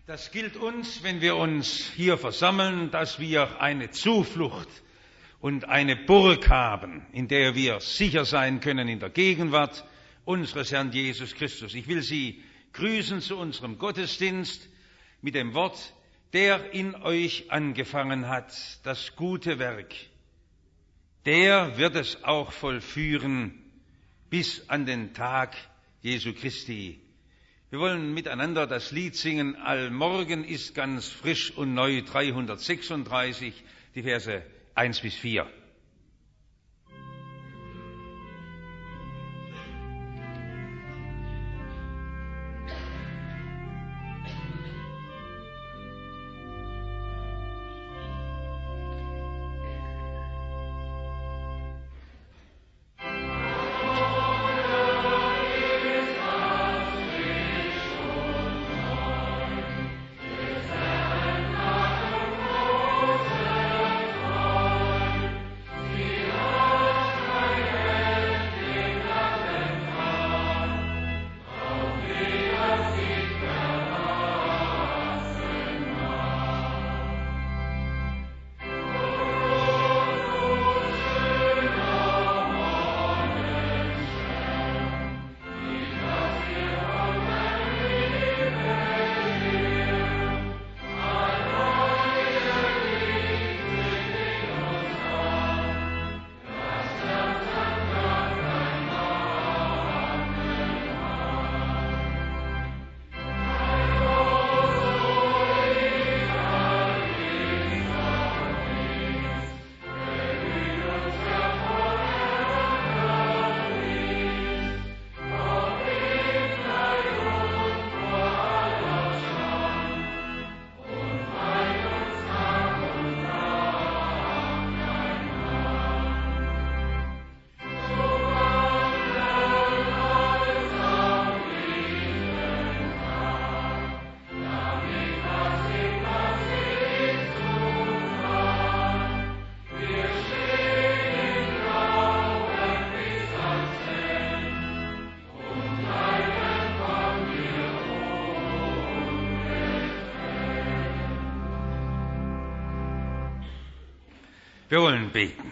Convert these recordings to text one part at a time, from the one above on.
Das gilt uns, wenn wir uns hier versammeln, dass wir eine Zuflucht und eine Burg haben, in der wir sicher sein können in der Gegenwart unseres Herrn Jesus Christus. Ich will Sie grüßen zu unserem Gottesdienst mit dem Wort: Der in euch angefangen hat, das gute Werk, der wird es auch vollführen bis an den Tag Jesu Christi. Wir wollen miteinander das Lied singen: Allmorgen ist ganz frisch und neu, 336, die Verse 1 bis 4. Wir wollen beten.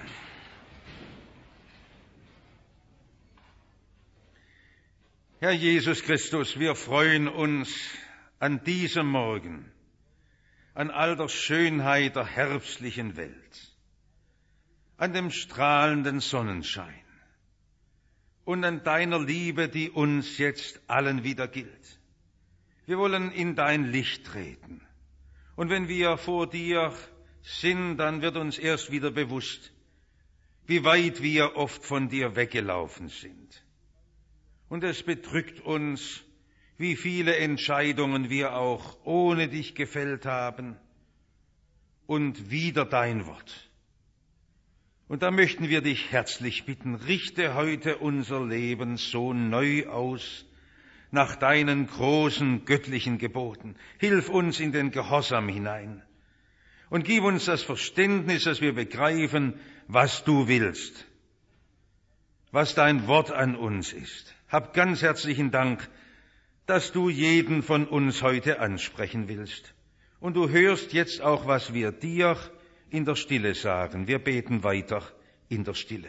Herr Jesus Christus, wir freuen uns an diesem Morgen, an all der Schönheit der herbstlichen Welt, an dem strahlenden Sonnenschein und an deiner Liebe, die uns jetzt allen wieder gilt. Wir wollen in dein Licht treten. Und wenn wir vor dir sind, dann wird uns erst wieder bewusst, wie weit wir oft von dir weggelaufen sind. Und es bedrückt uns, wie viele Entscheidungen wir auch ohne dich gefällt haben und wider dein Wort. Und da möchten wir dich herzlich bitten, richte heute unser Leben so neu aus, nach deinen großen göttlichen Geboten. Hilf uns in den Gehorsam hinein. Und gib uns das Verständnis, dass wir begreifen, was du willst, was dein Wort an uns ist. Hab ganz herzlichen Dank, dass du jeden von uns heute ansprechen willst. Und du hörst jetzt auch, was wir dir in der Stille sagen. Wir beten weiter in der Stille.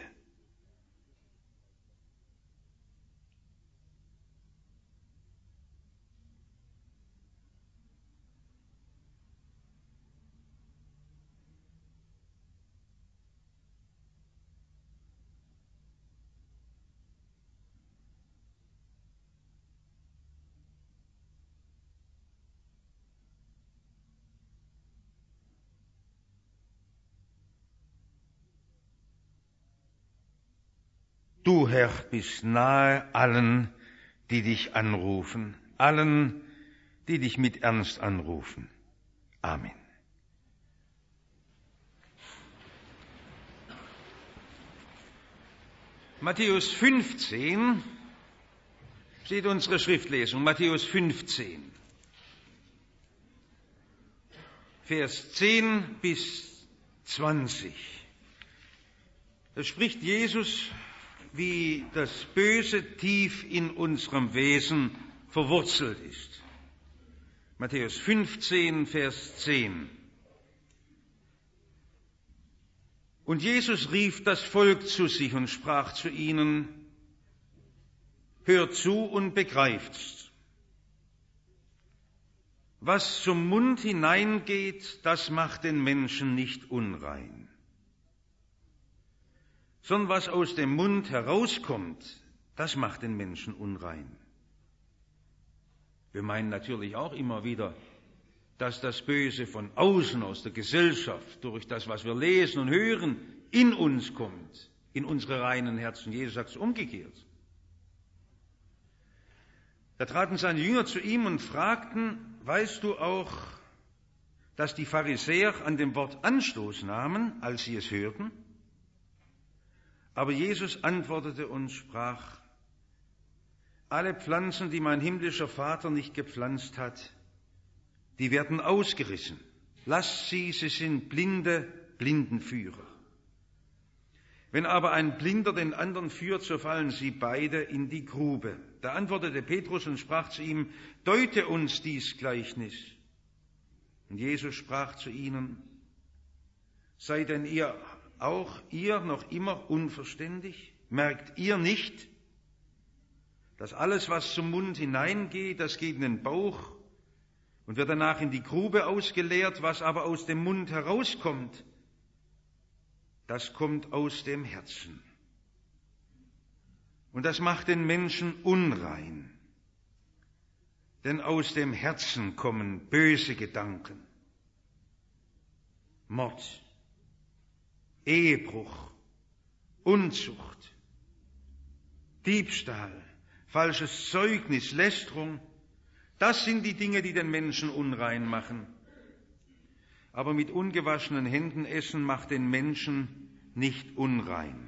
Du, Herr, bist nahe allen, die dich anrufen, allen, die dich mit Ernst anrufen. Amen. Matthäus 15 steht unsere Schriftlesung, Matthäus 15, Vers 10 bis 20. Da spricht Jesus, wie das Böse tief in unserem Wesen verwurzelt ist. Matthäus 15, Vers 10. Und Jesus rief das Volk zu sich und sprach zu ihnen: Hört zu und begreift's. Was zum Mund hineingeht, das macht den Menschen nicht unrein, sondern was aus dem Mund herauskommt, das macht den Menschen unrein. Wir meinen natürlich auch immer wieder, dass das Böse von außen, aus der Gesellschaft, durch das, was wir lesen und hören, in uns kommt, in unsere reinen Herzen. Jesus sagt es umgekehrt. Da traten seine Jünger zu ihm und fragten: Weißt du auch, dass die Pharisäer an dem Wort Anstoß nahmen, als sie es hörten? Aber Jesus antwortete und sprach: Alle Pflanzen, die mein himmlischer Vater nicht gepflanzt hat, die werden ausgerissen. Lasst sie sind blinde Blindenführer. Wenn aber ein Blinder den anderen führt, so fallen sie beide in die Grube. Da antwortete Petrus und sprach zu ihm: Deute uns dies Gleichnis. Und Jesus sprach zu ihnen: Seid denn ihr noch immer unverständig? Merkt ihr nicht, dass alles, was zum Mund hineingeht, das geht in den Bauch und wird danach in die Grube ausgeleert? Was aber aus dem Mund herauskommt, das kommt aus dem Herzen. Und das macht den Menschen unrein. Denn aus dem Herzen kommen böse Gedanken, Mord, Ehebruch, Unzucht, Diebstahl, falsches Zeugnis, Lästerung. Das sind die Dinge, die den Menschen unrein machen. Aber mit ungewaschenen Händen essen macht den Menschen nicht unrein.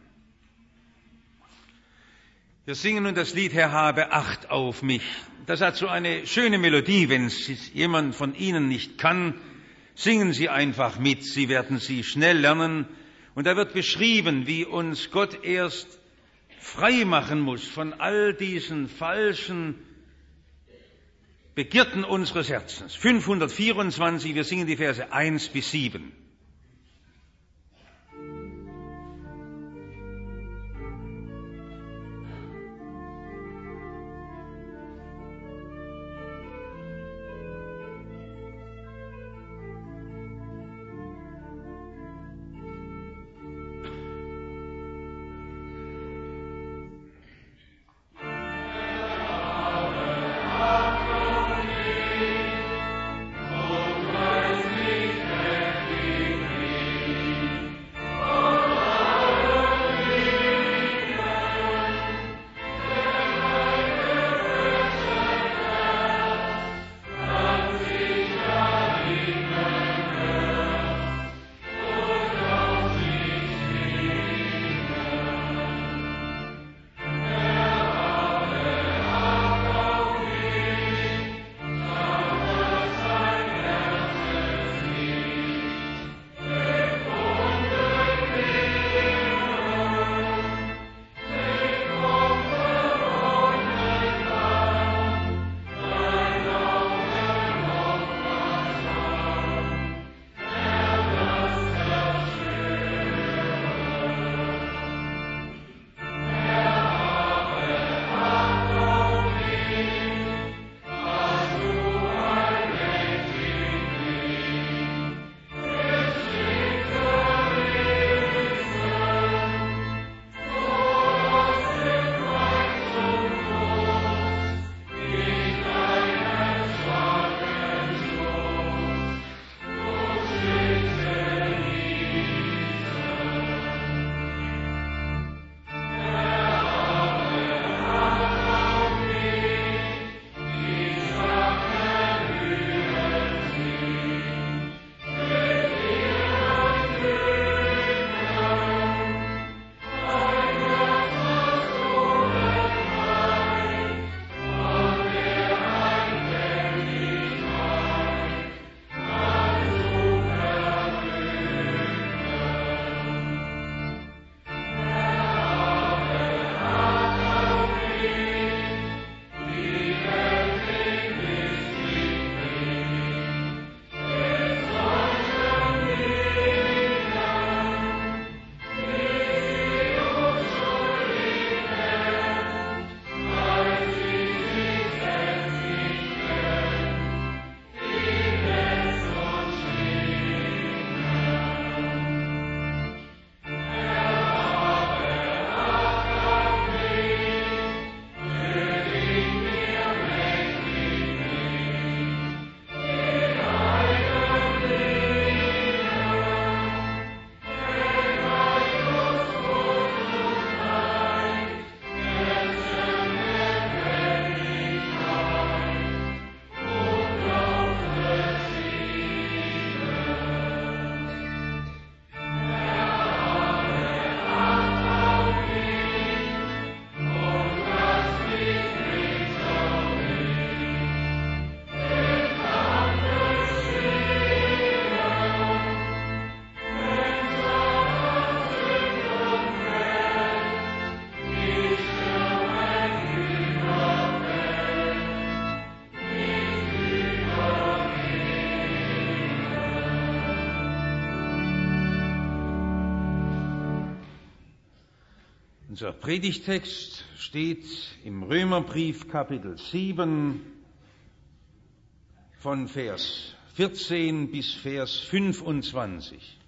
Wir singen nun das Lied Herr, habe Acht auf mich. Das hat so eine schöne Melodie. Wenn es jemand von Ihnen nicht kann, singen Sie einfach mit. Sie werden sie schnell lernen. Und da wird beschrieben, wie uns Gott erst frei machen muss von all diesen falschen Begierden unseres Herzens. 524, wir singen die Verse 1 bis 7. Unser Predigtext steht im Römerbrief Kapitel 7 von Vers 14 bis Vers 25.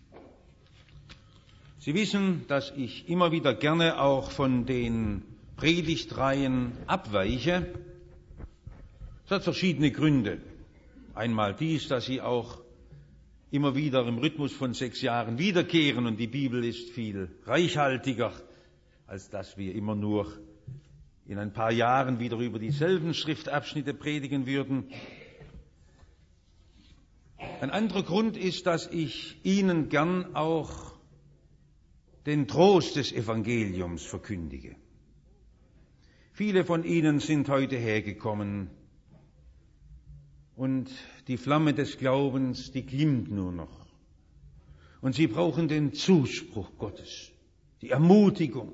Sie wissen, dass ich immer wieder gerne auch von den Predigtreihen abweiche. Es hat verschiedene Gründe. Einmal dies, dass sie auch immer wieder im Rhythmus von 6 Jahren wiederkehren und die Bibel ist viel reichhaltiger, als dass wir immer nur in ein paar Jahren wieder über dieselben Schriftabschnitte predigen würden. Ein anderer Grund ist, dass ich Ihnen gern auch den Trost des Evangeliums verkündige. Viele von Ihnen sind heute hergekommen und die Flamme des Glaubens, die glimmt nur noch. Und sie brauchen den Zuspruch Gottes, die Ermutigung.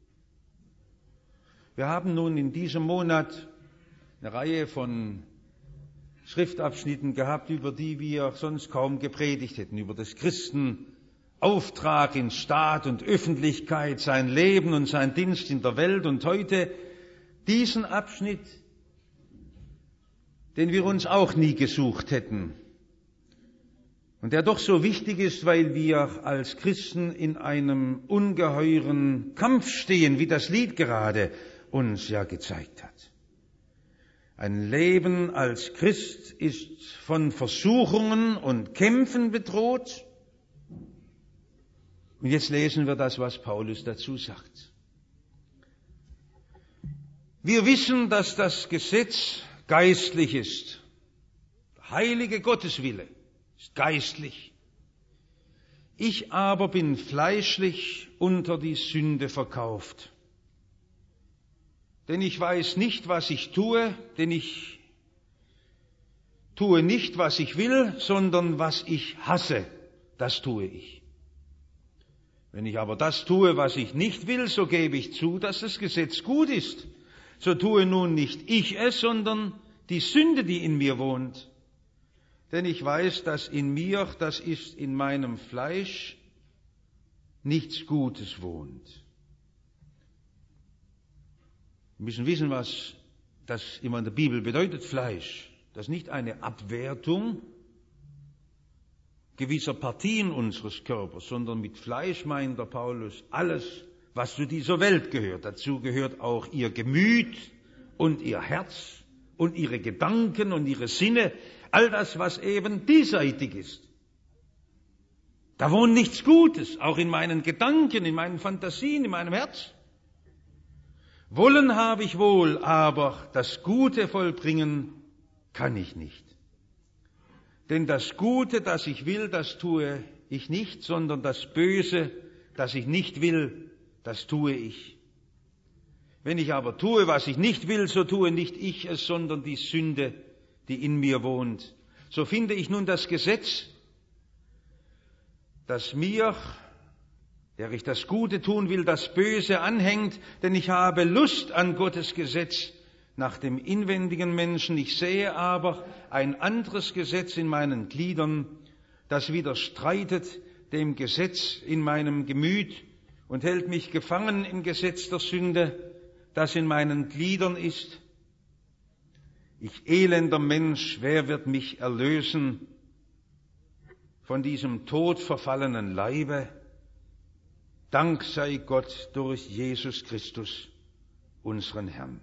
Wir haben nun in diesem Monat eine Reihe von Schriftabschnitten gehabt, über die wir sonst kaum gepredigt hätten, über des Christen Auftrag in Staat und Öffentlichkeit, sein Leben und sein Dienst in der Welt und heute diesen Abschnitt, den wir uns auch nie gesucht hätten und der doch so wichtig ist, weil wir als Christen in einem ungeheuren Kampf stehen, wie das Lied gerade uns ja gezeigt hat. Ein Leben als Christ ist von Versuchungen und Kämpfen bedroht. Und jetzt lesen wir das, was Paulus dazu sagt. Wir wissen, dass das Gesetz geistlich ist. Der heilige Gotteswille ist geistlich. Ich aber bin fleischlich unter die Sünde verkauft. Denn ich weiß nicht, was ich tue, denn ich tue nicht, was ich will, sondern was ich hasse, das tue ich. Wenn ich aber das tue, was ich nicht will, so gebe ich zu, dass das Gesetz gut ist. So tue nun nicht ich es, sondern die Sünde, die in mir wohnt. Denn ich weiß, dass in mir, das ist in meinem Fleisch, nichts Gutes wohnt. Wir müssen wissen, was das immer in der Bibel bedeutet, Fleisch. Das ist nicht eine Abwertung gewisser Partien unseres Körpers, sondern mit Fleisch meint der Paulus alles, was zu dieser Welt gehört. Dazu gehört auch ihr Gemüt und ihr Herz und ihre Gedanken und ihre Sinne, all das, was eben diesseitig ist. Da wohnt nichts Gutes, auch in meinen Gedanken, in meinen Fantasien, in meinem Herz. Wollen habe ich wohl, aber das Gute vollbringen kann ich nicht. Denn das Gute, das ich will, das tue ich nicht, sondern das Böse, das ich nicht will, das tue ich. Wenn ich aber tue, was ich nicht will, so tue nicht ich es, sondern die Sünde, die in mir wohnt. So finde ich nun das Gesetz, das mir, der ich das Gute tun will, das Böse anhängt, denn ich habe Lust an Gottes Gesetz nach dem inwendigen Menschen. Ich sehe aber ein anderes Gesetz in meinen Gliedern, das widerstreitet dem Gesetz in meinem Gemüt und hält mich gefangen im Gesetz der Sünde, das in meinen Gliedern ist. Ich elender Mensch, wer wird mich erlösen von diesem todverfallenen Leibe? Dank sei Gott durch Jesus Christus, unseren Herrn.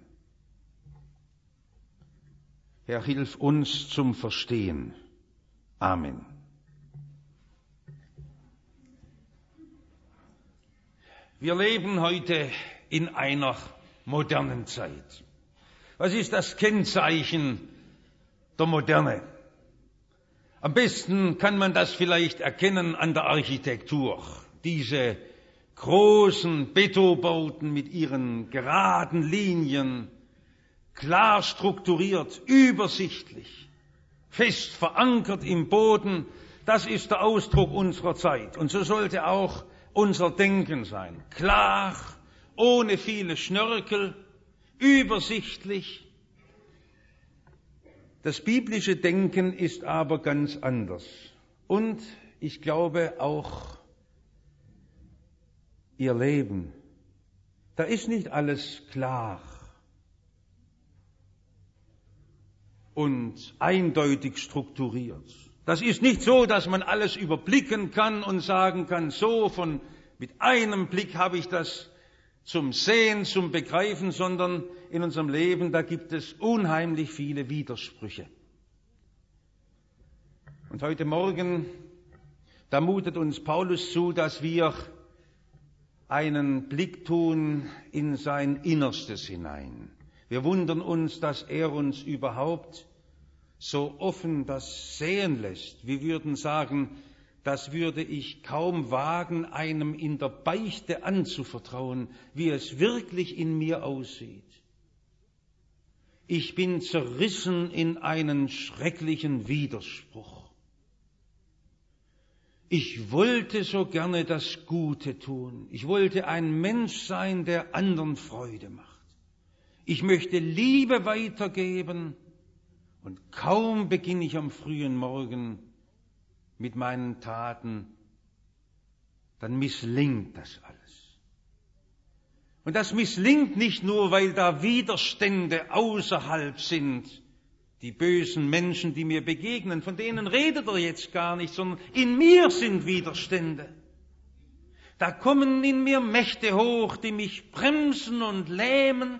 Herr, hilf uns zum Verstehen. Amen. Wir leben heute in einer modernen Zeit. Was ist das Kennzeichen der Moderne? Am besten kann man das vielleicht erkennen an der Architektur. Diese großen Betonbauten mit ihren geraden Linien, klar strukturiert, übersichtlich, fest verankert im Boden, das ist der Ausdruck unserer Zeit. Und so sollte auch unser Denken sein. Klar, ohne viele Schnörkel, übersichtlich. Das biblische Denken ist aber ganz anders. Und ich glaube auch ihr Leben. Da ist nicht alles klar und eindeutig strukturiert. Das ist nicht so, dass man alles überblicken kann und sagen kann, mit einem Blick habe ich das zum Sehen, zum Begreifen, sondern in unserem Leben, da gibt es unheimlich viele Widersprüche. Und heute Morgen, da mutet uns Paulus zu, dass wir einen Blick tun in sein Innerstes hinein. Wir wundern uns, dass er uns überhaupt so offen das sehen lässt. Wir würden sagen, das würde ich kaum wagen, einem in der Beichte anzuvertrauen, wie es wirklich in mir aussieht. Ich bin zerrissen in einen schrecklichen Widerspruch. Ich wollte so gerne das Gute tun. Ich wollte ein Mensch sein, der anderen Freude macht. Ich möchte Liebe weitergeben und kaum beginne ich am frühen Morgen mit meinen Taten, dann misslingt das alles. Und das misslingt nicht nur, weil da Widerstände außerhalb sind, die bösen Menschen, die mir begegnen, von denen redet er jetzt gar nicht, sondern in mir sind Widerstände. Da kommen in mir Mächte hoch, die mich bremsen und lähmen.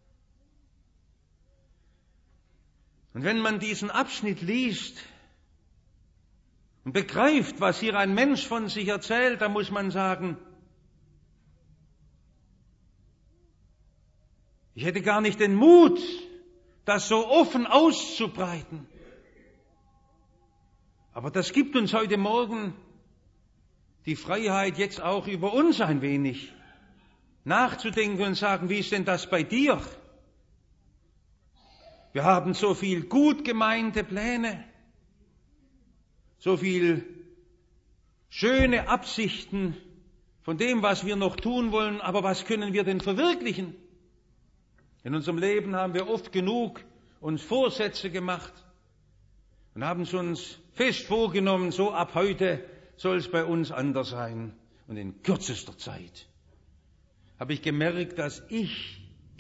Und wenn man diesen Abschnitt liest und begreift, was hier ein Mensch von sich erzählt, dann muss man sagen, ich hätte gar nicht den Mut, das so offen auszubreiten. Aber das gibt uns heute Morgen die Freiheit, jetzt auch über uns ein wenig nachzudenken und sagen, wie ist denn das bei dir? Wir haben so viel gut gemeinte Pläne, so viel schöne Absichten von dem, was wir noch tun wollen, aber was können wir denn verwirklichen? In unserem Leben haben wir oft genug uns Vorsätze gemacht und haben es uns fest vorgenommen, so ab heute soll es bei uns anders sein. Und in kürzester Zeit habe ich gemerkt, dass ich,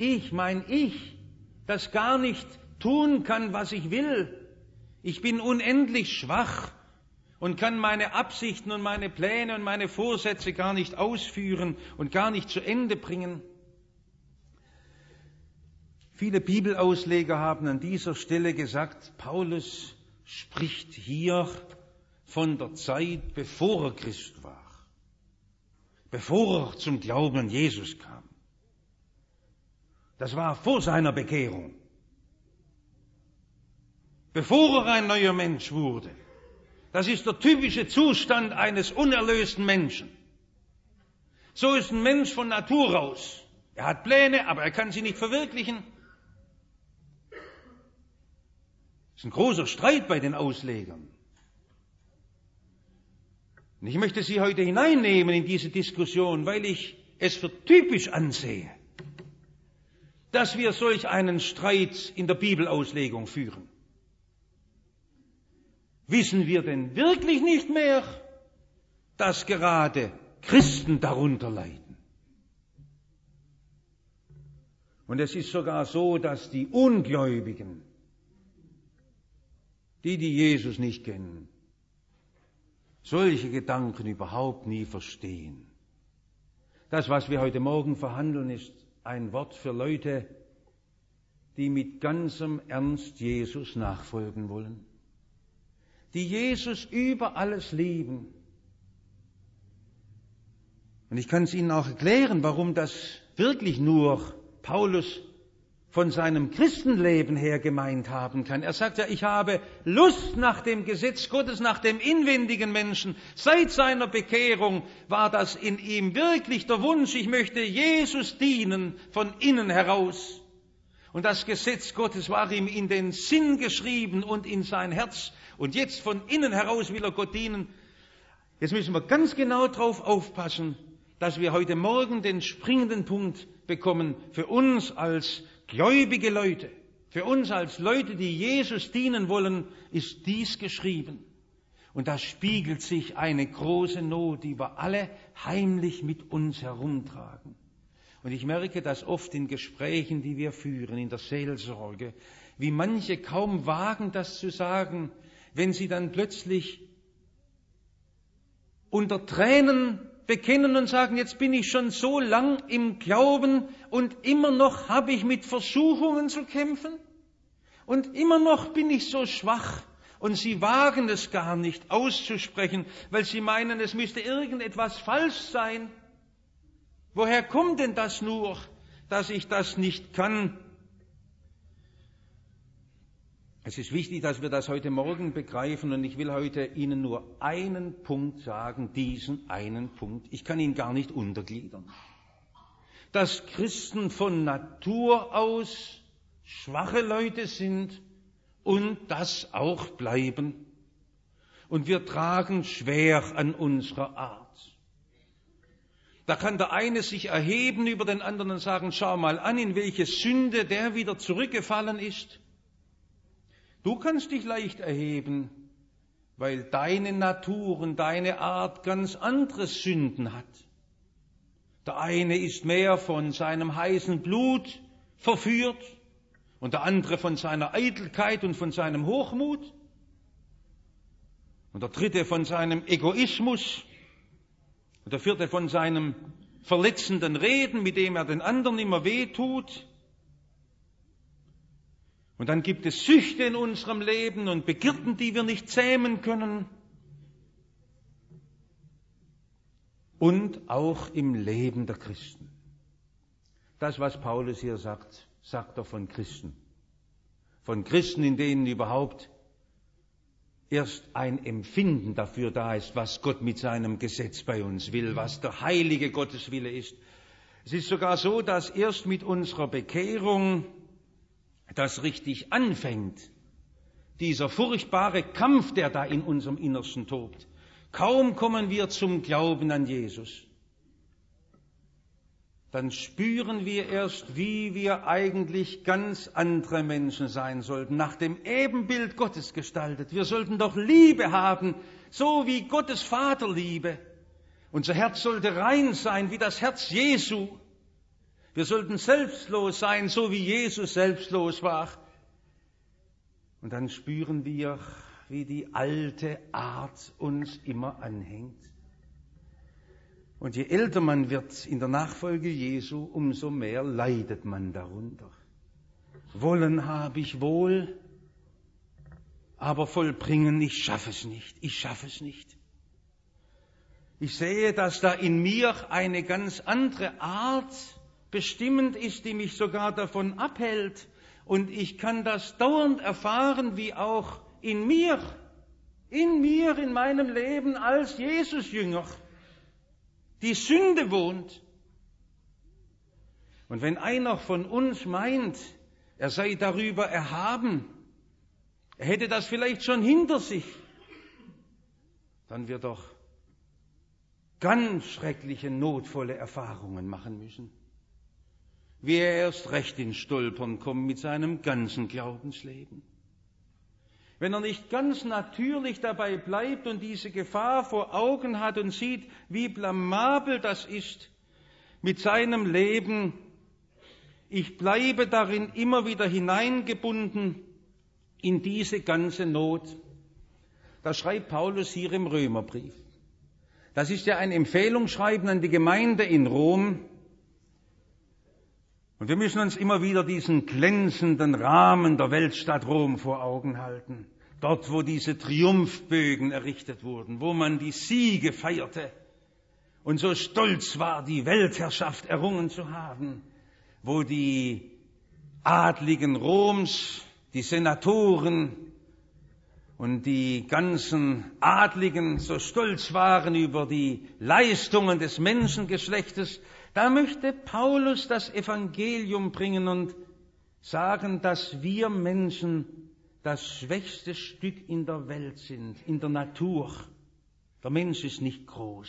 das gar nicht tun kann, was ich will. Ich bin unendlich schwach und kann meine Absichten und meine Pläne und meine Vorsätze gar nicht ausführen und gar nicht zu Ende bringen. Viele Bibelausleger haben an dieser Stelle gesagt, Paulus spricht hier von der Zeit, bevor er Christ war, bevor er zum Glauben an Jesus kam. Das war vor seiner Bekehrung, bevor er ein neuer Mensch wurde. Das ist der typische Zustand eines unerlösten Menschen. So ist ein Mensch von Natur aus. Er hat Pläne, aber er kann sie nicht verwirklichen. Das ist ein großer Streit bei den Auslegern. Und ich möchte Sie heute hineinnehmen in diese Diskussion, weil ich es für typisch ansehe, dass wir solch einen Streit in der Bibelauslegung führen. Wissen wir denn wirklich nicht mehr, dass gerade Christen darunter leiden? Und es ist sogar so, dass die Ungläubigen, die Jesus nicht kennen, solche Gedanken überhaupt nie verstehen. Das, was wir heute Morgen verhandeln, ist ein Wort für Leute, die mit ganzem Ernst Jesus nachfolgen wollen, die Jesus über alles lieben. Und ich kann es Ihnen auch erklären, warum das wirklich nur Paulus von seinem Christenleben her gemeint haben kann. Er sagt ja, ich habe Lust nach dem Gesetz Gottes, nach dem inwendigen Menschen. Seit seiner Bekehrung war das in ihm wirklich der Wunsch, ich möchte Jesus dienen von innen heraus. Und das Gesetz Gottes war ihm in den Sinn geschrieben und in sein Herz. Und jetzt von innen heraus will er Gott dienen. Jetzt müssen wir ganz genau drauf aufpassen, dass wir heute Morgen den springenden Punkt bekommen für uns als gläubige Leute, für uns als Leute, die Jesus dienen wollen, ist dies geschrieben. Und da spiegelt sich eine große Not, die wir alle heimlich mit uns herumtragen. Und ich merke das oft in Gesprächen, die wir führen, in der Seelsorge, wie manche kaum wagen, das zu sagen, wenn sie dann plötzlich unter Tränen bekennen und sagen, jetzt bin ich schon so lang im Glauben und immer noch habe ich mit Versuchungen zu kämpfen und immer noch bin ich so schwach. Und sie wagen es gar nicht auszusprechen, weil sie meinen, es müsste irgendetwas falsch sein. Woher kommt denn das nur, dass ich das nicht kann? Es ist wichtig, dass wir das heute Morgen begreifen und ich will heute Ihnen nur einen Punkt sagen, diesen einen Punkt. Ich kann ihn gar nicht untergliedern. Dass Christen von Natur aus schwache Leute sind und das auch bleiben. Und wir tragen schwer an unserer Art. Da kann der eine sich erheben über den anderen und sagen, schau mal an, in welche Sünde der wieder zurückgefallen ist. Du kannst dich leicht erheben, weil deine Natur und deine Art ganz andere Sünden hat. Der eine ist mehr von seinem heißen Blut verführt und der andere von seiner Eitelkeit und von seinem Hochmut und der dritte von seinem Egoismus und der vierte von seinem verletzenden Reden, mit dem er den anderen immer wehtut. Und dann gibt es Süchte in unserem Leben und Begierden, die wir nicht zähmen können. Und auch im Leben der Christen. Das, was Paulus hier sagt, sagt er von Christen. Von Christen, in denen überhaupt erst ein Empfinden dafür da ist, was Gott mit seinem Gesetz bei uns will, was der heilige Gotteswille ist. Es ist sogar so, dass erst mit unserer Bekehrung das richtig anfängt, dieser furchtbare Kampf, der da in unserem Innersten tobt. Kaum kommen wir zum Glauben an Jesus, dann spüren wir erst, wie wir eigentlich ganz andere Menschen sein sollten, nach dem Ebenbild Gottes gestaltet. Wir sollten doch Liebe haben, so wie Gottes Vaterliebe. Unser Herz sollte rein sein, wie das Herz Jesu. Wir sollten selbstlos sein, so wie Jesus selbstlos war. Und dann spüren wir, wie die alte Art uns immer anhängt. Und je älter man wird in der Nachfolge Jesu, umso mehr leidet man darunter. Wollen habe ich wohl, aber vollbringen, ich schaffe es nicht. Ich sehe, dass da in mir eine ganz andere Art bestimmend ist, die mich sogar davon abhält. Und ich kann das dauernd erfahren, wie auch in mir, in meinem Leben als Jesus-Jünger, die Sünde wohnt. Und wenn einer von uns meint, er sei darüber erhaben, er hätte das vielleicht schon hinter sich, dann wird er doch ganz schreckliche, notvolle Erfahrungen machen müssen. Wie er erst recht ins Stolpern kommt mit seinem ganzen Glaubensleben. Wenn er nicht ganz natürlich dabei bleibt und diese Gefahr vor Augen hat und sieht, wie blamabel das ist mit seinem Leben, ich bleibe darin immer wieder hineingebunden in diese ganze Not. Das schreibt Paulus hier im Römerbrief. Das ist ja ein Empfehlungsschreiben an die Gemeinde in Rom. Und wir müssen uns immer wieder diesen glänzenden Rahmen der Weltstadt Rom vor Augen halten. Dort, wo diese Triumphbögen errichtet wurden, wo man die Siege feierte und so stolz war, die Weltherrschaft errungen zu haben, wo die Adligen Roms, die Senatoren und die ganzen Adligen so stolz waren über die Leistungen des Menschengeschlechtes. Da möchte Paulus das Evangelium bringen und sagen, dass wir Menschen das schwächste Stück in der Welt sind, in der Natur. Der Mensch ist nicht groß,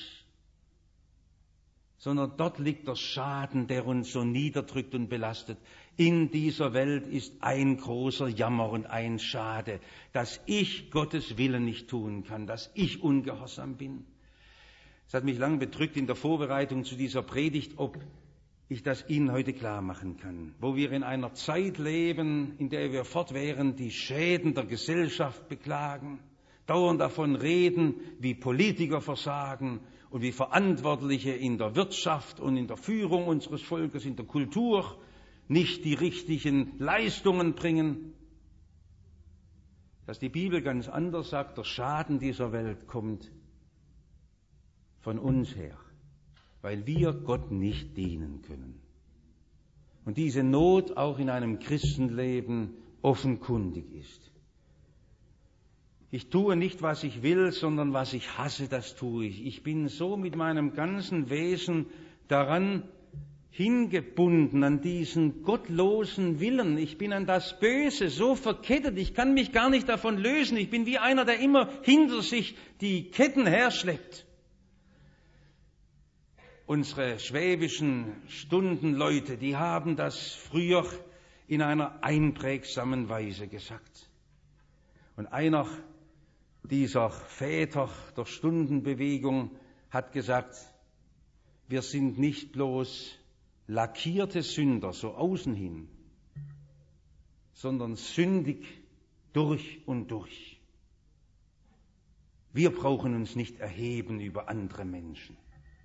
sondern dort liegt der Schaden, der uns so niederdrückt und belastet. In dieser Welt ist ein großer Jammer und ein Schade, dass ich Gottes Willen nicht tun kann, dass ich ungehorsam bin. Es hat mich lang bedrückt in der Vorbereitung zu dieser Predigt, ob ich das Ihnen heute klar machen kann, wo wir in einer Zeit leben, in der wir fortwährend die Schäden der Gesellschaft beklagen, dauernd davon reden, wie Politiker versagen und wie Verantwortliche in der Wirtschaft und in der Führung unseres Volkes, in der Kultur nicht die richtigen Leistungen bringen, dass die Bibel ganz anders sagt, der Schaden dieser Welt kommt von uns her, weil wir Gott nicht dienen können. Und diese Not auch in einem Christenleben offenkundig ist. Ich tue nicht, was ich will, sondern was ich hasse, das tue ich. Ich bin so mit meinem ganzen Wesen daran hingebunden, an diesen gottlosen Willen. Ich bin an das Böse so verkettet, ich kann mich gar nicht davon lösen. Ich bin wie einer, der immer hinter sich die Ketten herschleppt. Unsere schwäbischen Stundenleute, die haben das früher in einer einprägsamen Weise gesagt. Und einer dieser Väter der Stundenbewegung hat gesagt, wir sind nicht bloß lackierte Sünder, so außen hin, sondern sündig durch und durch. Wir brauchen uns nicht erheben über andere Menschen,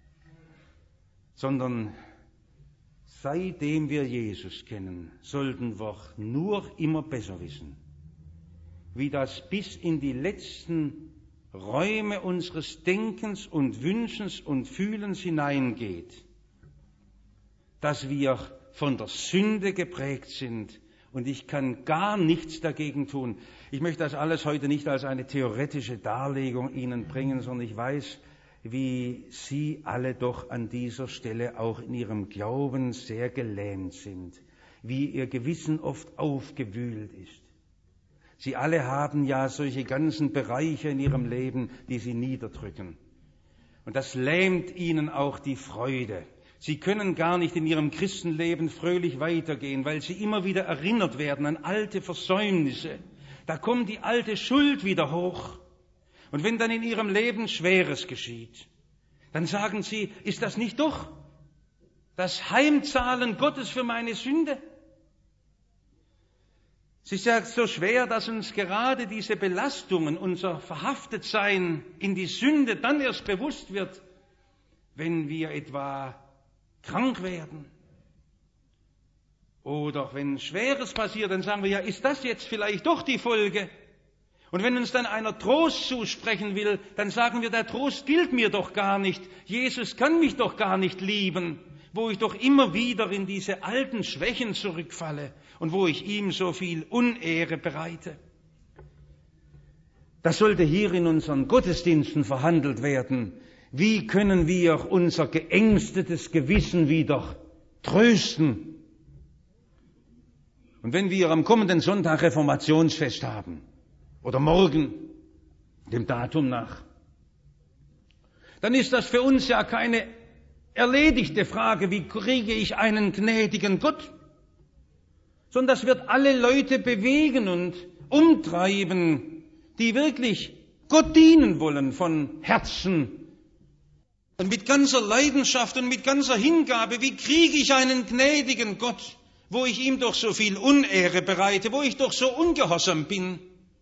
sondern seitdem wir Jesus kennen, sollten wir nur immer besser wissen, wie das bis in die letzten Räume unseres Denkens und Wünschens und Fühlens hineingeht, dass wir von der Sünde geprägt sind und ich kann gar nichts dagegen tun. Ich möchte das alles heute nicht als eine theoretische Darlegung Ihnen bringen, sondern ich weiß, wie Sie alle doch an dieser Stelle auch in Ihrem Glauben sehr gelähmt sind, wie Ihr Gewissen oft aufgewühlt ist. Sie alle haben ja solche ganzen Bereiche in Ihrem Leben, die Sie niederdrücken. Und das lähmt Ihnen auch die Freude. Sie können gar nicht in Ihrem Christenleben fröhlich weitergehen, weil Sie immer wieder erinnert werden an alte Versäumnisse. Da kommt die alte Schuld wieder hoch. Und wenn dann in Ihrem Leben Schweres geschieht, dann sagen Sie, ist das nicht doch das Heimzahlen Gottes für meine Sünde? Es ist ja so schwer, dass uns gerade diese Belastungen, unser Verhaftetsein in die Sünde dann erst bewusst wird, wenn wir etwa krank werden. Oder wenn Schweres passiert, dann sagen wir, ja, ist das jetzt vielleicht doch die Folge? Und wenn uns dann einer Trost zusprechen will, dann sagen wir, der Trost gilt mir doch gar nicht. Jesus kann mich doch gar nicht lieben, wo ich doch immer wieder in diese alten Schwächen zurückfalle und wo ich ihm so viel Unehre bereite. Das sollte hier in unseren Gottesdiensten verhandelt werden. Wie können wir unser geängstetes Gewissen wieder trösten? Und wenn wir am kommenden Sonntag Reformationsfest haben, oder morgen, dem Datum nach, dann ist das für uns ja keine erledigte Frage, wie kriege ich einen gnädigen Gott, sondern das wird alle Leute bewegen und umtreiben, die wirklich Gott dienen wollen von Herzen und mit ganzer Leidenschaft und mit ganzer Hingabe. Wie kriege ich einen gnädigen Gott, wo ich ihm doch so viel Unehre bereite, wo ich doch so ungehorsam bin?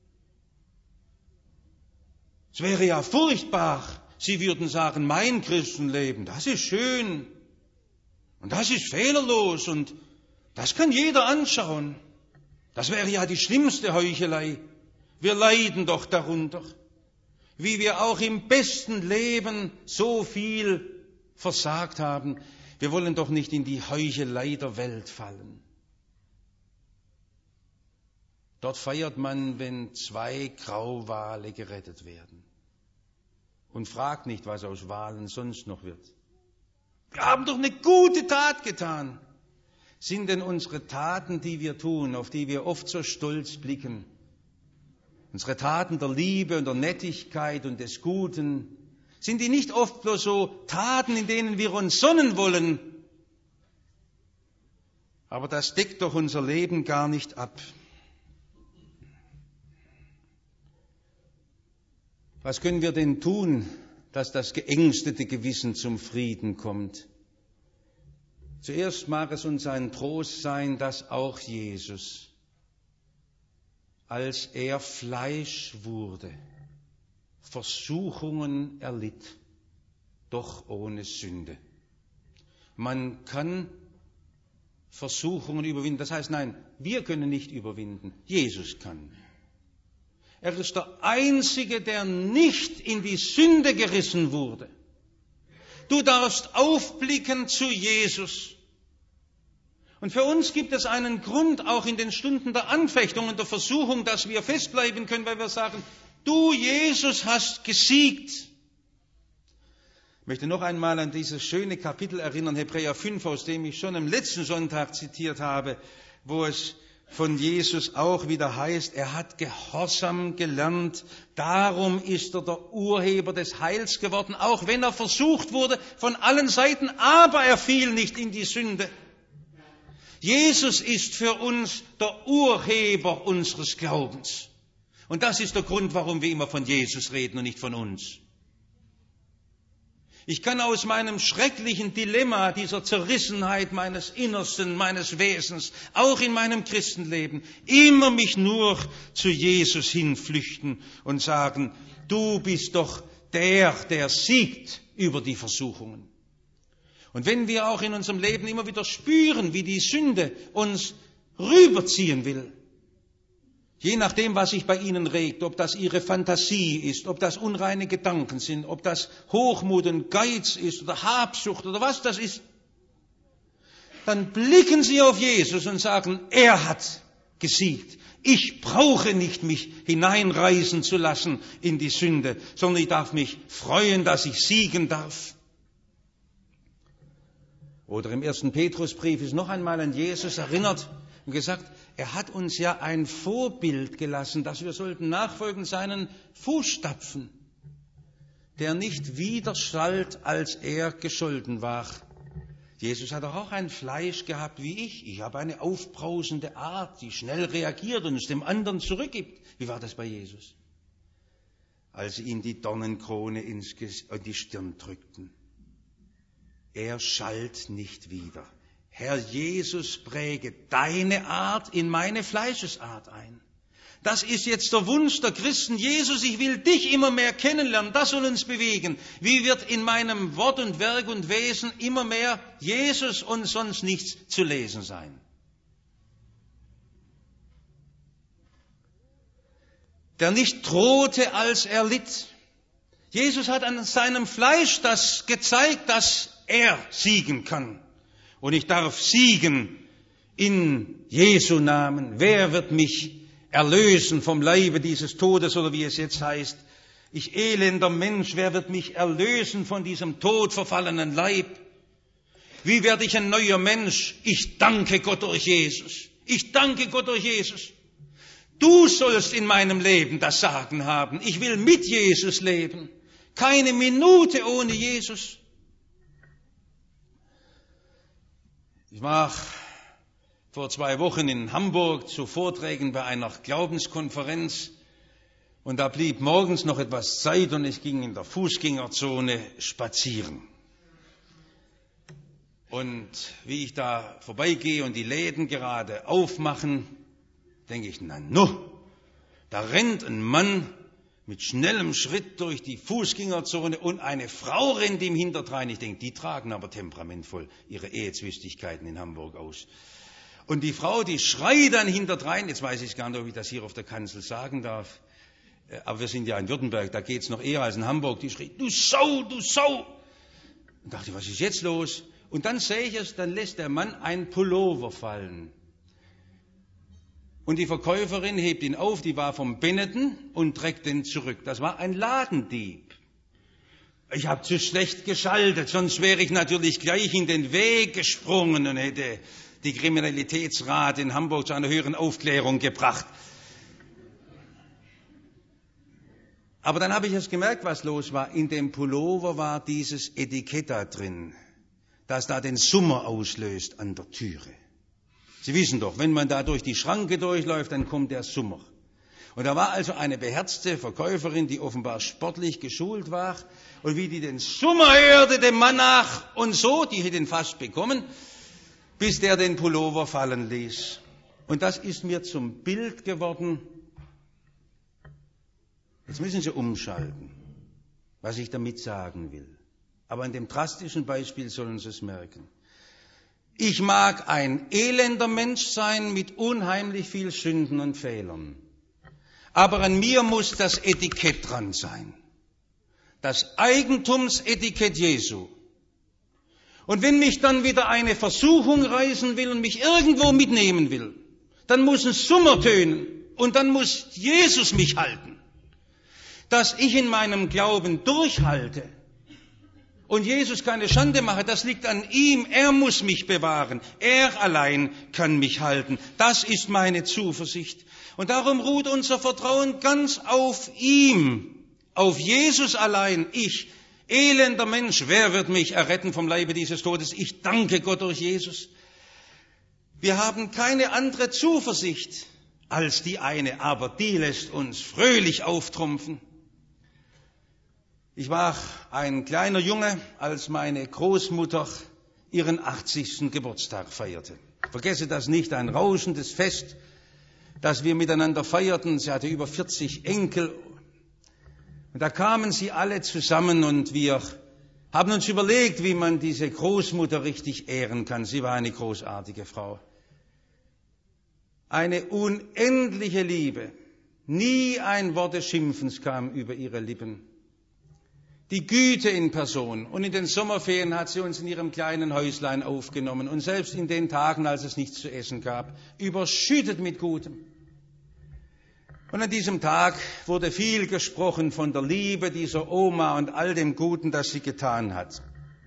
Es wäre ja furchtbar, Sie würden sagen, mein Christenleben, das ist schön und das ist fehlerlos und das kann jeder anschauen. Das wäre ja die schlimmste Heuchelei. Wir leiden doch darunter, wie wir auch im besten Leben so viel versagt haben. Wir wollen doch nicht in die Heuchelei der Welt fallen. Dort feiert man, wenn 2 Grauwale gerettet werden. Und fragt nicht, was aus Walen sonst noch wird. Wir haben doch eine gute Tat getan. Sind denn unsere Taten, die wir tun, auf die wir oft so stolz blicken, unsere Taten der Liebe und der Nettigkeit und des Guten, sind die nicht oft bloß so Taten, in denen wir uns sonnen wollen? Aber das deckt doch unser Leben gar nicht ab. Was können wir denn tun, dass das geängstete Gewissen zum Frieden kommt? Zuerst mag es uns ein Trost sein, dass auch Jesus, als er Fleisch wurde, Versuchungen erlitt, doch ohne Sünde. Man kann Versuchungen überwinden. Das heißt, nein, wir können nicht überwinden. Jesus kann. Er ist der Einzige, der nicht in die Sünde gerissen wurde. Du darfst aufblicken zu Jesus. Und für uns gibt es einen Grund, auch in den Stunden der Anfechtung und der Versuchung, dass wir festbleiben können, weil wir sagen, du, Jesus, hast gesiegt. Ich möchte noch einmal an dieses schöne Kapitel erinnern, Hebräer 5, aus dem ich schon am letzten Sonntag zitiert habe, wo es von Jesus auch wieder heißt, er hat Gehorsam gelernt, darum ist er der Urheber des Heils geworden, auch wenn er versucht wurde von allen Seiten, aber er fiel nicht in die Sünde. Jesus ist für uns der Urheber unseres Glaubens. Und das ist der Grund, warum wir immer von Jesus reden und nicht von uns. Ich kann aus meinem schrecklichen Dilemma, dieser Zerrissenheit meines Innersten, meines Wesens, auch in meinem Christenleben, immer mich nur zu Jesus hinflüchten und sagen, du bist doch der siegt über die Versuchungen. Und wenn wir auch in unserem Leben immer wieder spüren, wie die Sünde uns rüberziehen will, je nachdem, was sich bei ihnen regt, ob das ihre Fantasie ist, ob das unreine Gedanken sind, ob das Hochmut und Geiz ist oder Habsucht oder was das ist, dann blicken sie auf Jesus und sagen, er hat gesiegt. Ich brauche nicht, mich hineinreißen zu lassen in die Sünde, sondern ich darf mich freuen, dass ich siegen darf. Oder im 1. Petrusbrief ist noch einmal an Jesus erinnert und gesagt, er hat uns ja ein Vorbild gelassen, dass wir sollten nachfolgen seinen Fußstapfen, der nicht widerschallt, als er gescholten war. Jesus hat auch ein Fleisch gehabt wie ich. Ich habe eine aufbrausende Art, die schnell reagiert und es dem anderen zurückgibt. Wie war das bei Jesus? Als sie ihm die Dornenkrone in die Stirn drückten. Er schalt nicht wieder. Herr Jesus, präge deine Art in meine Fleischesart ein. Das ist jetzt der Wunsch der Christen. Jesus, ich will dich immer mehr kennenlernen. Das soll uns bewegen. Wie wird in meinem Wort und Werk und Wesen immer mehr Jesus und sonst nichts zu lesen sein? Der nicht drohte, als er litt. Jesus hat an seinem Fleisch das gezeigt, dass er siegen kann. Und ich darf siegen in Jesu Namen. Wer wird mich erlösen vom Leibe dieses Todes, oder wie es jetzt heißt? Ich elender Mensch, wer wird mich erlösen von diesem todverfallenen Leib? Wie werde ich ein neuer Mensch? Ich danke Gott durch Jesus. Ich danke Gott durch Jesus. Du sollst in meinem Leben das Sagen haben. Ich will mit Jesus leben. Keine Minute ohne Jesus. Ich war vor 2 Wochen in Hamburg zu Vorträgen bei einer Glaubenskonferenz und da blieb morgens noch etwas Zeit und ich ging in der Fußgängerzone spazieren. Und wie ich da vorbeigehe und die Läden gerade aufmachen, denke ich, da rennt ein Mann mit schnellem Schritt durch die Fußgängerzone und eine Frau rennt ihm hinterdrein. Ich denke, die tragen aber temperamentvoll ihre Ehezwistigkeiten in Hamburg aus. Und die Frau, die schreit dann hinterdrein, jetzt weiß ich gar nicht, ob ich das hier auf der Kanzel sagen darf, aber wir sind ja in Württemberg, da geht's noch eher als in Hamburg, die schrie, du Sau, du Sau. Und dachte, was ist jetzt los? Und dann sehe ich es, dann lässt der Mann ein Pullover fallen. Und die Verkäuferin hebt ihn auf, die war vom Benetton und trägt den zurück. Das war ein Ladendieb. Ich habe zu schlecht geschaltet, sonst wäre ich natürlich gleich in den Weg gesprungen und hätte die Kriminalitätsrate in Hamburg zu einer höheren Aufklärung gebracht. Aber dann habe ich erst gemerkt, was los war. In dem Pullover war dieses Etikett da drin, das da den Summer auslöst an der Türe. Sie wissen doch, wenn man da durch die Schranke durchläuft, dann kommt der Summer. Und da war also eine beherzte Verkäuferin, die offenbar sportlich geschult war. Und wie die den Summer hörte, dem Mann nach und so, die hätte ihn fast bekommen, bis der den Pullover fallen ließ. Und das ist mir zum Bild geworden. Jetzt müssen Sie umschalten, was ich damit sagen will. Aber in dem drastischen Beispiel sollen Sie es merken. Ich mag ein elender Mensch sein mit unheimlich viel Sünden und Fehlern. Aber an mir muss das Etikett dran sein. Das Eigentumsetikett Jesu. Und wenn mich dann wieder eine Versuchung reißen will und mich irgendwo mitnehmen will, dann muss ein Summer tönen und dann muss Jesus mich halten. Dass ich in meinem Glauben durchhalte und Jesus keine Schande mache, das liegt an ihm. Er muss mich bewahren. Er allein kann mich halten. Das ist meine Zuversicht. Und darum ruht unser Vertrauen ganz auf ihm, auf Jesus allein. Ich, elender Mensch, wer wird mich erretten vom Leibe dieses Todes? Ich danke Gott durch Jesus. Wir haben keine andere Zuversicht als die eine, aber die lässt uns fröhlich auftrumpfen. Ich war ein kleiner Junge, als meine Großmutter ihren 80. Geburtstag feierte. Vergesse das nicht, ein rauschendes Fest, das wir miteinander feierten. Sie hatte über 40 Enkel. Und da kamen sie alle zusammen und wir haben uns überlegt, wie man diese Großmutter richtig ehren kann. Sie war eine großartige Frau. Eine unendliche Liebe. Nie ein Wort des Schimpfens kam über ihre Lippen. Die Güte in Person. Und in den Sommerferien hat sie uns in ihrem kleinen Häuslein aufgenommen. Und selbst in den Tagen, als es nichts zu essen gab, überschüttet mit Gutem. Und an diesem Tag wurde viel gesprochen von der Liebe dieser Oma und all dem Guten, das sie getan hat.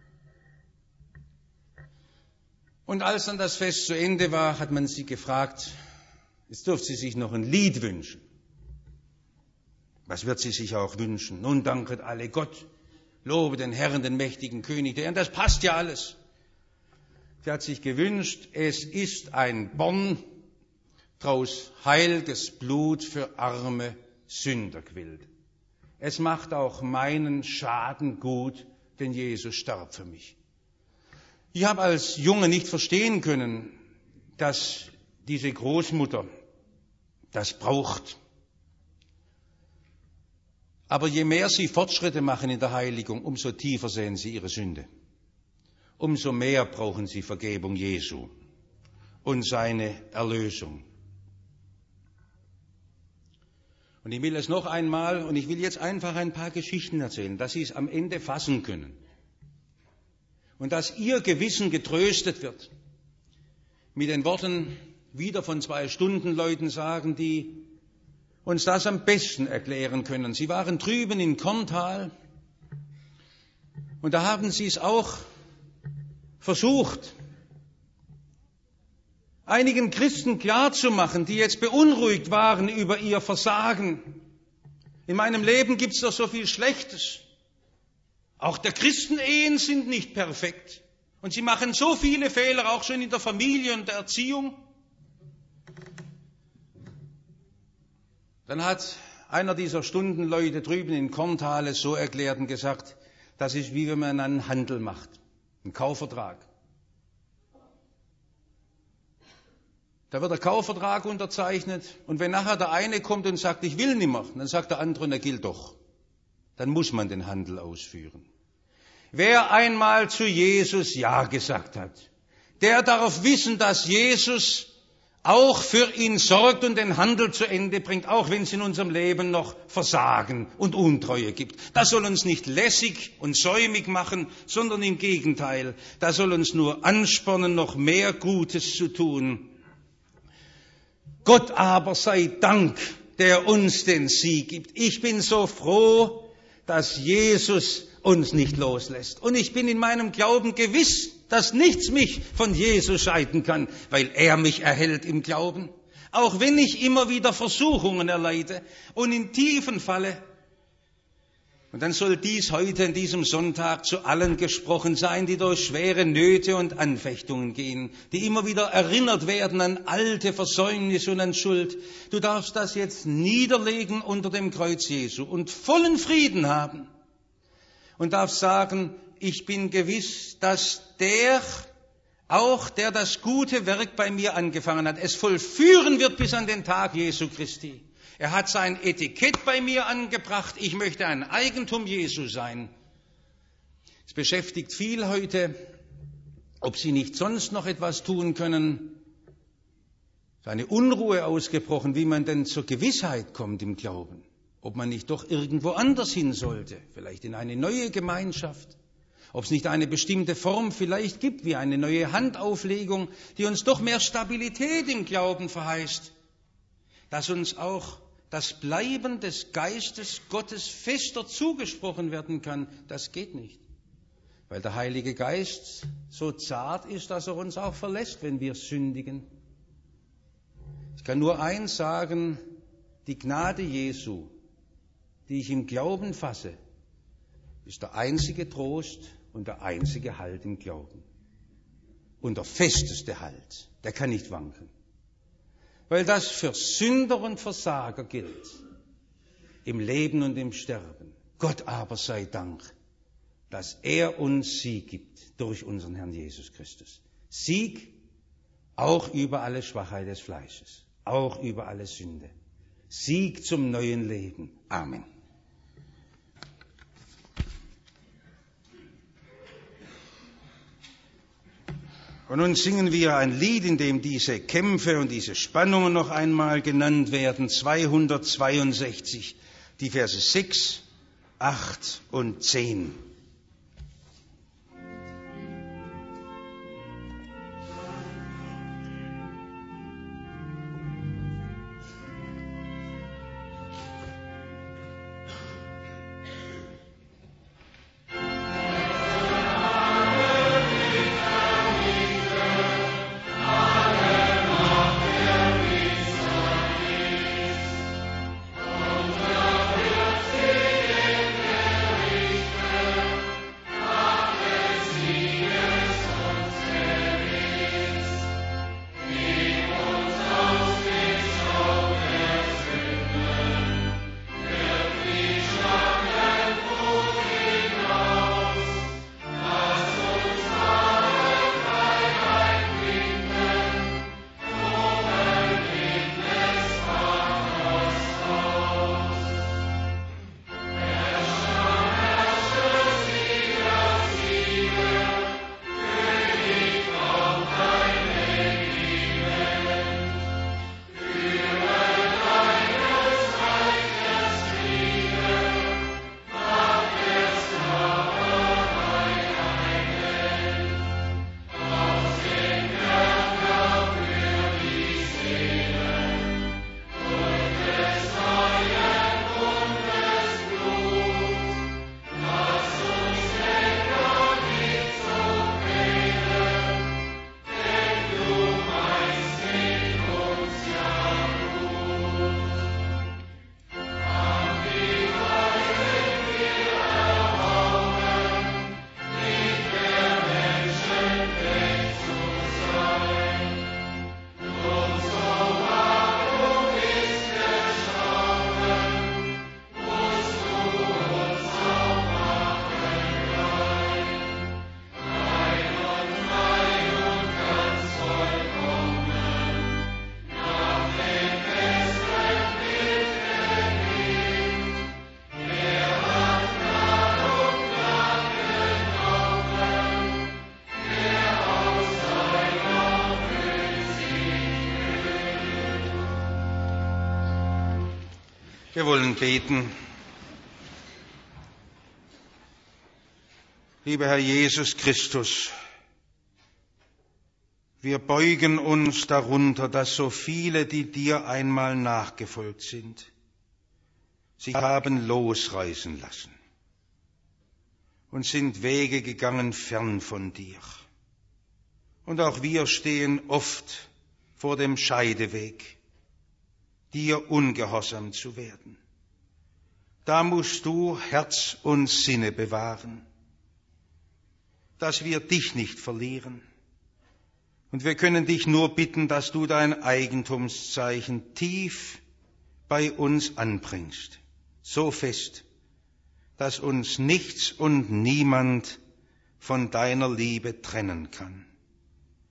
Und als dann das Fest zu Ende war, hat man sie gefragt, jetzt dürft sie sich noch ein Lied wünschen. Was wird sie sich auch wünschen? Nun danket alle Gott, lobe den Herrn, den mächtigen König. Und das passt ja alles. Sie hat sich gewünscht, es ist ein Born, draus heilges Blut für arme Sünder quillt. Es macht auch meinen Schaden gut, denn Jesus starb für mich. Ich habe als Junge nicht verstehen können, dass diese Großmutter das braucht. Aber je mehr sie Fortschritte machen in der Heiligung, umso tiefer sehen sie ihre Sünde. Umso mehr brauchen sie Vergebung Jesu und seine Erlösung. Und ich will es noch einmal, und ich will jetzt einfach ein paar Geschichten erzählen, dass Sie es am Ende fassen können. Und dass Ihr Gewissen getröstet wird. Mit den Worten wieder von 2 Stundenleuten sagen, die uns das am besten erklären können. Sie waren drüben in Korntal und da haben sie es auch versucht, einigen Christen klarzumachen, die jetzt beunruhigt waren über ihr Versagen. In meinem Leben gibt es doch so viel Schlechtes. Auch der Christenehen sind nicht perfekt. Und sie machen so viele Fehler, auch schon in der Familie und der Erziehung. Dann hat einer dieser Stundenleute drüben in Korntal es so erklärt und gesagt, das ist wie wenn man einen Handel macht, einen Kaufvertrag. Da wird der Kaufvertrag unterzeichnet und wenn nachher der eine kommt und sagt, ich will nimmer, dann sagt der andere, und er gilt doch. Dann muss man den Handel ausführen. Wer einmal zu Jesus Ja gesagt hat, der darf wissen, dass Jesus auch für ihn sorgt und den Handel zu Ende bringt, auch wenn es in unserem Leben noch Versagen und Untreue gibt. Das soll uns nicht lässig und säumig machen, sondern im Gegenteil, das soll uns nur anspornen, noch mehr Gutes zu tun. Gott aber sei Dank, der uns den Sieg gibt. Ich bin so froh, dass Jesus uns nicht loslässt. Und ich bin in meinem Glauben gewiss, dass nichts mich von Jesus scheiden kann, weil er mich erhält im Glauben. Auch wenn ich immer wieder Versuchungen erleide und in Tiefen falle. Und dann soll dies heute in diesem Sonntag zu allen gesprochen sein, die durch schwere Nöte und Anfechtungen gehen, die immer wieder erinnert werden an alte Versäumnisse und an Schuld. Du darfst das jetzt niederlegen unter dem Kreuz Jesu und vollen Frieden haben. Und darfst sagen, ich bin gewiss, dass der auch der das gute Werk bei mir angefangen hat, es vollführen wird bis an den Tag Jesu Christi. Er hat sein Etikett bei mir angebracht, ich möchte ein Eigentum Jesu sein. Es beschäftigt viel heute, ob sie nicht sonst noch etwas tun können. Es ist eine Unruhe ausgebrochen, wie man denn zur Gewissheit kommt im Glauben. Ob man nicht doch irgendwo anders hin sollte, vielleicht in eine neue Gemeinschaft. Ob es nicht eine bestimmte Form vielleicht gibt, wie eine neue Handauflegung, die uns doch mehr Stabilität im Glauben verheißt. Dass uns auch das Bleiben des Geistes Gottes fester zugesprochen werden kann, das geht nicht. Weil der Heilige Geist so zart ist, dass er uns auch verlässt, wenn wir sündigen. Ich kann nur eins sagen, die Gnade Jesu, die ich im Glauben fasse, ist der einzige Trost und der einzige Halt im Glauben. Und der festeste Halt, der kann nicht wanken. Weil das für Sünder und Versager gilt, im Leben und im Sterben. Gott aber sei Dank, dass er uns Sieg gibt durch unseren Herrn Jesus Christus. Sieg auch über alle Schwachheit des Fleisches, auch über alle Sünde. Sieg zum neuen Leben. Amen. Und nun singen wir ein Lied, in dem diese Kämpfe und diese Spannungen noch einmal genannt werden. 262, die Verse 6, 8 und 10. Wir wollen beten. Lieber Herr Jesus Christus, wir beugen uns darunter, dass so viele, die dir einmal nachgefolgt sind, sich haben losreißen lassen und sind Wege gegangen fern von dir. Und auch wir stehen oft vor dem Scheideweg, dir ungehorsam zu werden. Da musst du Herz und Sinne bewahren, dass wir dich nicht verlieren. Und wir können dich nur bitten, dass du dein Eigentumszeichen tief bei uns anbringst, so fest, dass uns nichts und niemand von deiner Liebe trennen kann.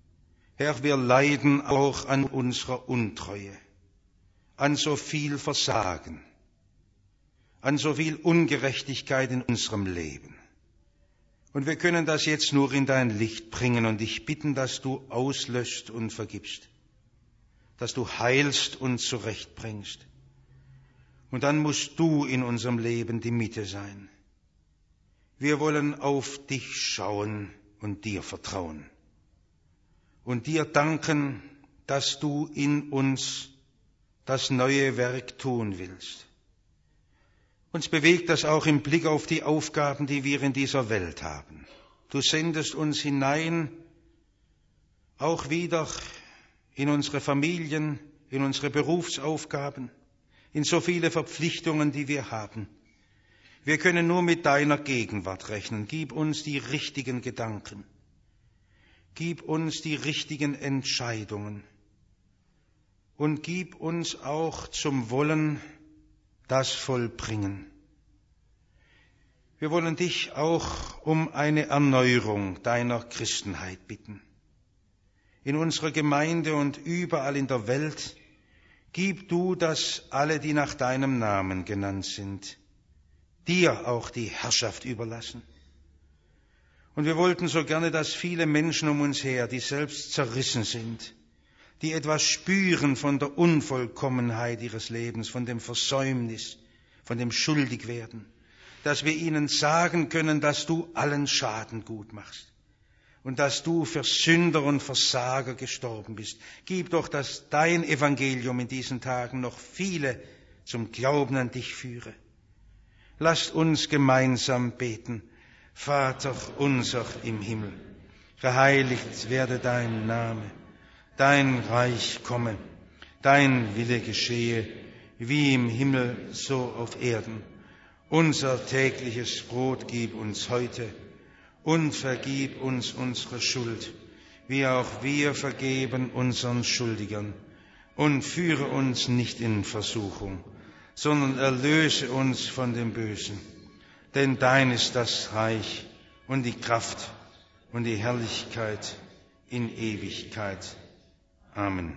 Herr, wir leiden auch an unserer Untreue, an so viel Versagen, an so viel Ungerechtigkeit in unserem Leben. Und wir können das jetzt nur in dein Licht bringen und dich bitten, dass du auslöscht und vergibst, dass du heilst und zurechtbringst. Und dann musst du in unserem Leben die Mitte sein. Wir wollen auf dich schauen und dir vertrauen und dir danken, dass du in uns das neue Werk tun willst. Uns bewegt das auch im Blick auf die Aufgaben, die wir in dieser Welt haben. Du sendest uns hinein, auch wieder in unsere Familien, in unsere Berufsaufgaben, in so viele Verpflichtungen, die wir haben. Wir können nur mit deiner Gegenwart rechnen. Gib uns die richtigen Gedanken. Gib uns die richtigen Entscheidungen. Und gib uns auch zum Wollen das vollbringen. Wir wollen dich auch um eine Erneuerung deiner Christenheit bitten. In unserer Gemeinde und überall in der Welt gib du, dass alle, die nach deinem Namen genannt sind, dir auch die Herrschaft überlassen. Und wir wollten so gerne, dass viele Menschen um uns her, die selbst zerrissen sind, die etwas spüren von der Unvollkommenheit ihres Lebens, von dem Versäumnis, von dem Schuldigwerden, dass wir ihnen sagen können, dass du allen Schaden gut machst und dass du für Sünder und Versager gestorben bist. Gib doch, dass dein Evangelium in diesen Tagen noch viele zum Glauben an dich führe. Lasst uns gemeinsam beten. Vater unser im Himmel, geheiligt werde dein Name. Dein Reich komme, dein Wille geschehe, wie im Himmel, so auf Erden. Unser tägliches Brot gib uns heute und vergib uns unsere Schuld, wie auch wir vergeben unseren Schuldigern. Und führe uns nicht in Versuchung, sondern erlöse uns von dem Bösen. Denn dein ist das Reich und die Kraft und die Herrlichkeit in Ewigkeit. Amen.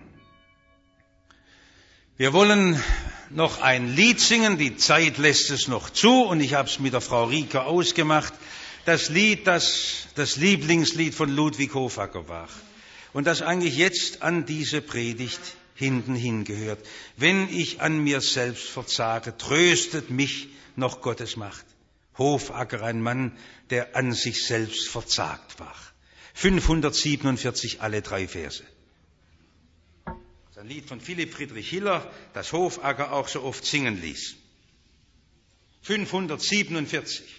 Wir wollen noch ein Lied singen, die Zeit lässt es noch zu und ich habe es mit der Frau Rieker ausgemacht. Das Lied, das Lieblingslied von Ludwig Hofacker war und das eigentlich jetzt an diese Predigt hinten hingehört. Wenn ich an mir selbst verzage, tröstet mich noch Gottes Macht. Hofacker, ein Mann, der an sich selbst verzagt war. 547, alle 3 Verse. Das ist ein Lied von Philipp Friedrich Hiller, das Hofacker auch so oft singen ließ. 547.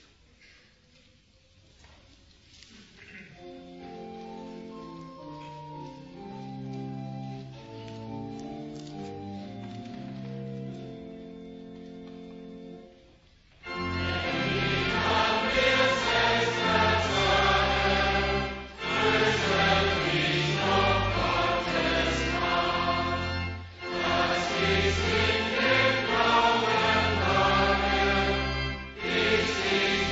Ist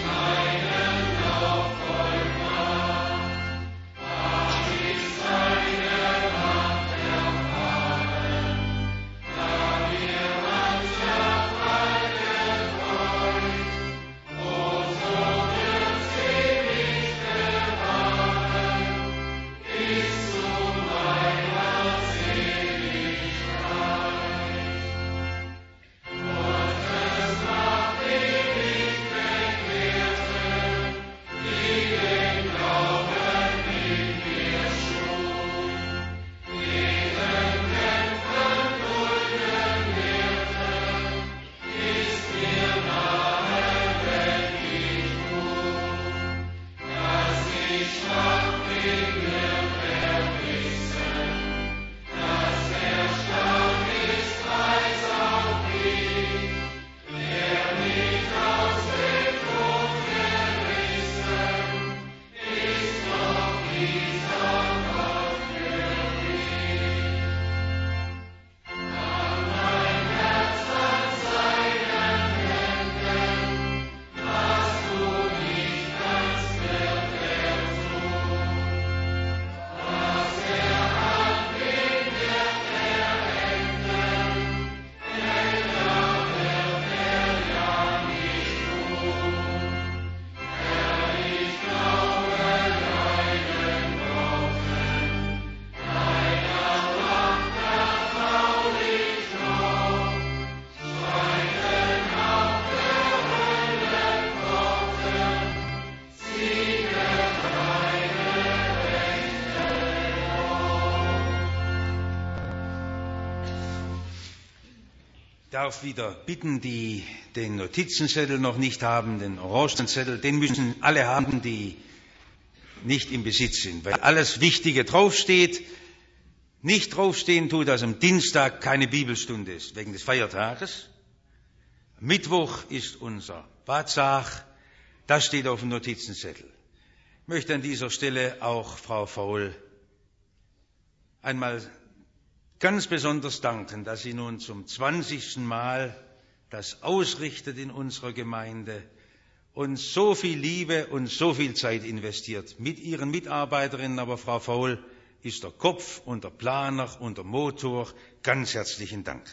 darf wieder bitten, die den Notizenzettel noch nicht haben, den orangenen Zettel, den müssen alle haben, die nicht im Besitz sind, weil alles Wichtige draufsteht. Nicht draufstehen tut, dass am Dienstag keine Bibelstunde ist, wegen des Feiertages. Mittwoch ist unser Badsach, das steht auf dem Notizenzettel. Ich möchte an dieser Stelle auch Frau Faul einmal ganz besonders danken, dass sie nun zum 20. Mal das ausrichtet in unserer Gemeinde und so viel Liebe und so viel Zeit investiert mit ihren Mitarbeiterinnen. Aber Frau Faul ist der Kopf und der Planer und der Motor. Ganz herzlichen Dank.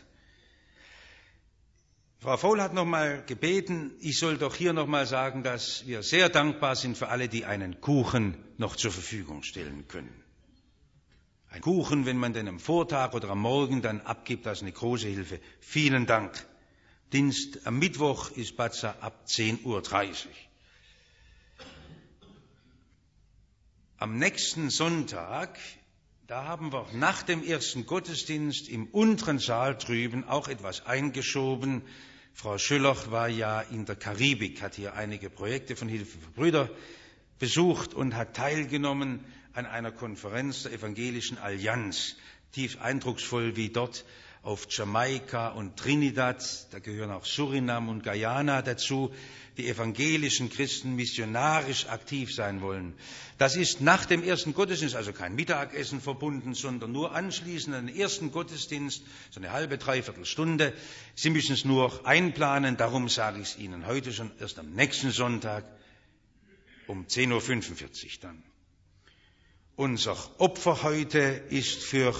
Frau Faul hat nochmal gebeten, ich soll doch hier nochmal sagen, dass wir sehr dankbar sind für alle, die einen Kuchen noch zur Verfügung stellen können. Ein Kuchen, wenn man den am Vortag oder am Morgen dann abgibt, das ist eine große Hilfe. Vielen Dank. Dienst am Mittwoch ist Badsach ab 10:30 Uhr. Am nächsten Sonntag, da haben wir nach dem ersten Gottesdienst im unteren Saal drüben auch etwas eingeschoben. Frau Schüller war ja in der Karibik, hat hier einige Projekte von Hilfe für Brüder besucht und hat teilgenommen an einer Konferenz der Evangelischen Allianz. Tief eindrucksvoll, wie dort auf Jamaika und Trinidad, da gehören auch Surinam und Guyana dazu, die evangelischen Christen missionarisch aktiv sein wollen. Das ist nach dem ersten Gottesdienst, also kein Mittagessen verbunden, sondern nur anschließend an den ersten Gottesdienst, so eine halbe, dreiviertel Stunde. Sie müssen es nur einplanen, darum sage ich es Ihnen heute schon, erst am nächsten Sonntag um 10:45 Uhr dann. Unser Opfer heute ist für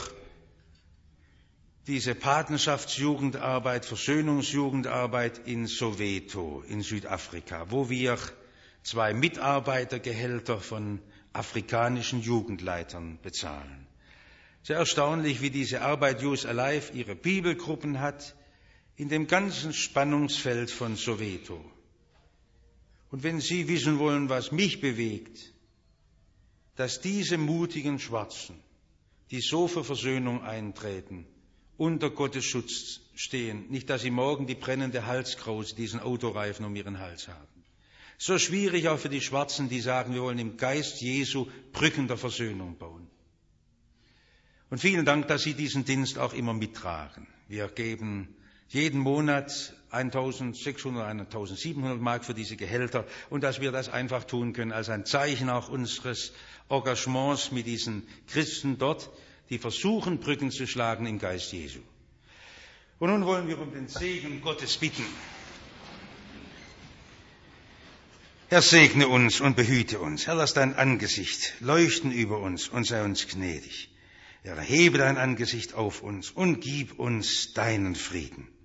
diese Patenschaftsjugendarbeit, Versöhnungsjugendarbeit in Soweto in Südafrika, wo wir 2 Mitarbeitergehälter von afrikanischen Jugendleitern bezahlen. Sehr erstaunlich, wie diese Arbeit Youth Alive ihre Bibelgruppen hat in dem ganzen Spannungsfeld von Soweto. Und wenn Sie wissen wollen, was mich bewegt, dass diese mutigen Schwarzen, die so für Versöhnung eintreten, unter Gottes Schutz stehen, nicht, dass sie morgen die brennende Halskrause, diesen Autoreifen um ihren Hals haben. So schwierig auch für die Schwarzen, die sagen, wir wollen im Geist Jesu Brücken der Versöhnung bauen. Und vielen Dank, dass Sie diesen Dienst auch immer mittragen. Wir geben jeden Monat 1.600, 1.700 Mark für diese Gehälter und dass wir das einfach tun können als ein Zeichen auch unseres Engagements mit diesen Christen dort, die versuchen, Brücken zu schlagen im Geist Jesu. Und nun wollen wir um den Segen Gottes bitten. Herr, segne uns und behüte uns. Herr, lass dein Angesicht leuchten über uns und sei uns gnädig. Herr, erhebe dein Angesicht auf uns und gib uns deinen Frieden.